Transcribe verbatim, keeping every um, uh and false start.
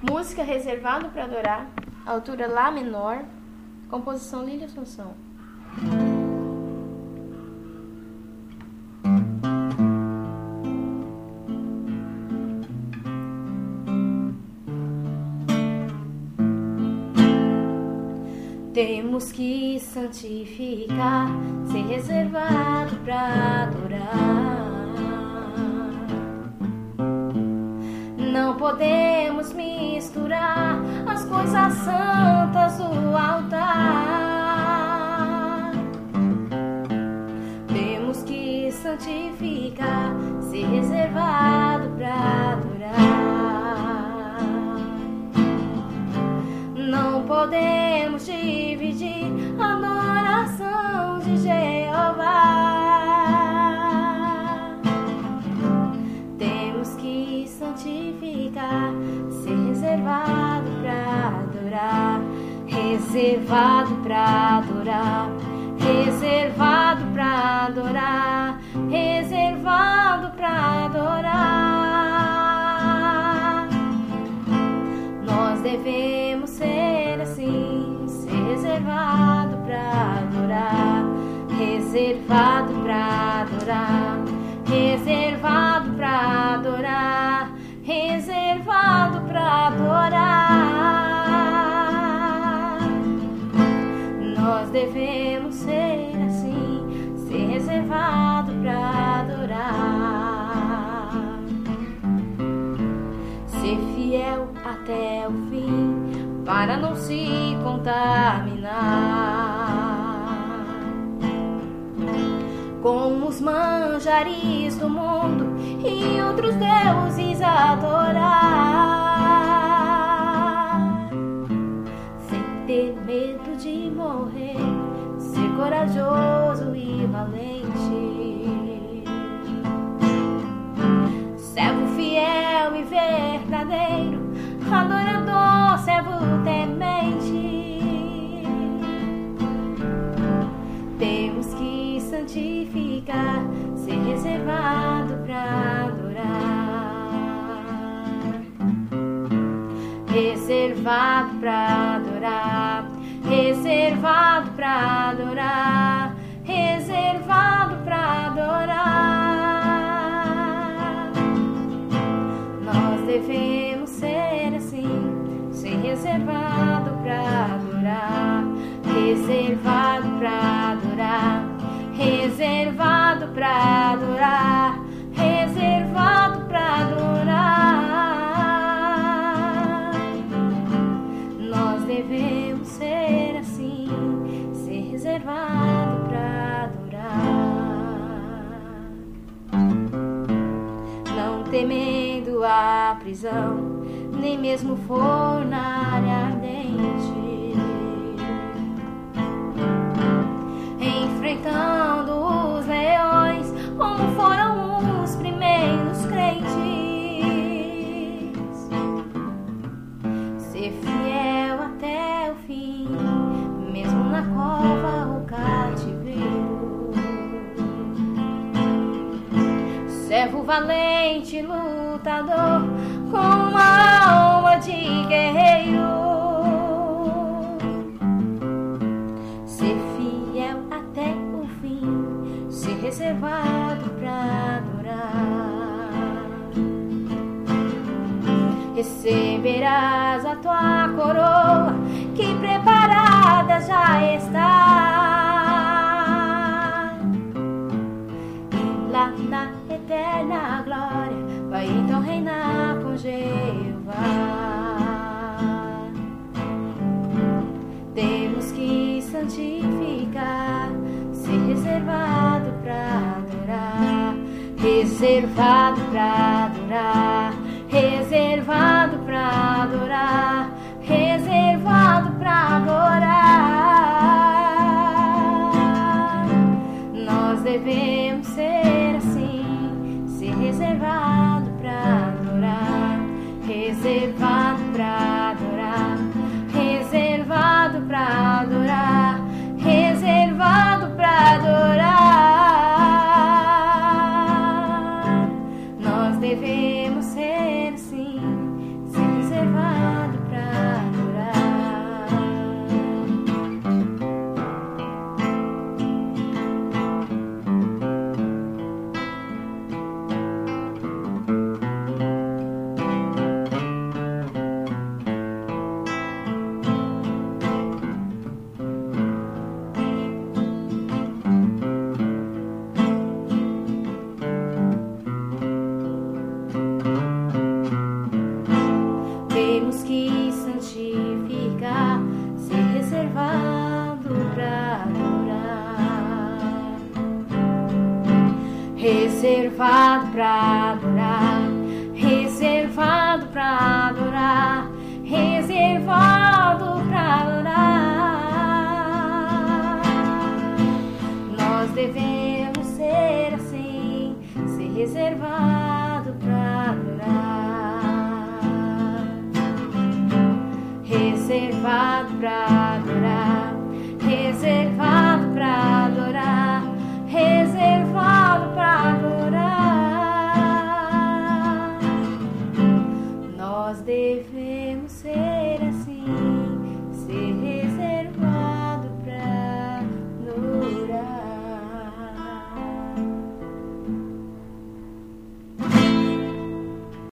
Música reservado para adorar, altura Lá menor, composição Lília Assunção. Temos que santificar, ser reservado para adorar. Não podemos misturar as coisas santas do altar. Temos que santificar, ser reservado para adorar. Não podemos dividir a adoração de Jeová. Temos que santificar, ser reservado para adorar, reservado para adorar, reservado para adorar, reservado para adorar. Nós devemos ser assim, ser reservado para adorar, reservado para adorar, reservado para adorar, reservado para adorar. Nós devemos ser assim, ser reservado para adorar, ser fiel até o fim, para não se contaminar com os manjares do mundo e outros deuses adorar, sem ter medo de morrer, ser corajoso e valente, servo fiel e verdadeiro, adorador, servo temente. Temos que santificar, ser reservado para adorar, reservado para adorar, reservado para adorar, reservado para adorar. Nós devemos ser assim, ser reservado para adorar, reservado para adorar, reservado para adorar, reservado para adorar. Nós devemos ser assim, ser reservado para adorar, não temendo a prisão, nem mesmo fornalha ardente, enfrentando os leões, como foram os primeiros crentes, ser fiel até o fim, mesmo na cova ou cativeiro, servo valente, lutador, com uma alma de guerreiro, ser fiel até o fim, ser reservado para adorar. Receberás a tua coroa, que preparada já está, e lá na eterna glória vai então reinar com Jeová. Temos que santificar, ser reservado para adorar, reservado para adorar, reservado para adorar, reservado para adorar. Nós devemos ser assim, ser reservado para adorar, reservado para adorar, reservado para adorar, reservado para adorar. Nós devemos ser assim, ser reservado reservado pra adorar, reservado pra adorar, reservado pra adorar. Nós devemos ser assim, ser reservado pra adorar, reservado pra adorar, reservado pra adorar, reservado pra adorar. Nós devemos ser